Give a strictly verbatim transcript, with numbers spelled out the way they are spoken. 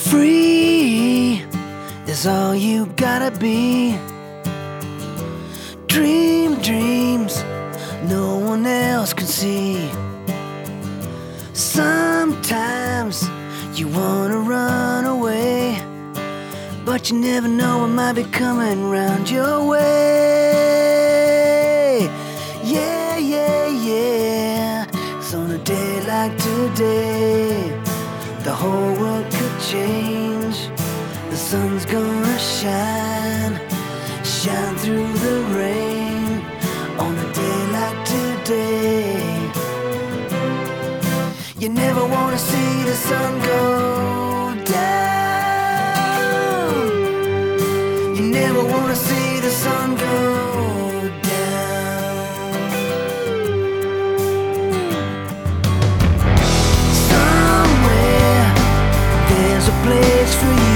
Free is all you gotta be. Dream dreams no one else can see. Sometimes you wanna run away, but you never know what might be coming round your way. Yeah, yeah, yeah. 'Cause on a day like today, the whole world could change. The sun's gonna shine, shine through the rain. On a day like today, you never wanna see the sun go down. You never wanna see the sun go down. Somewhere there's a place for you.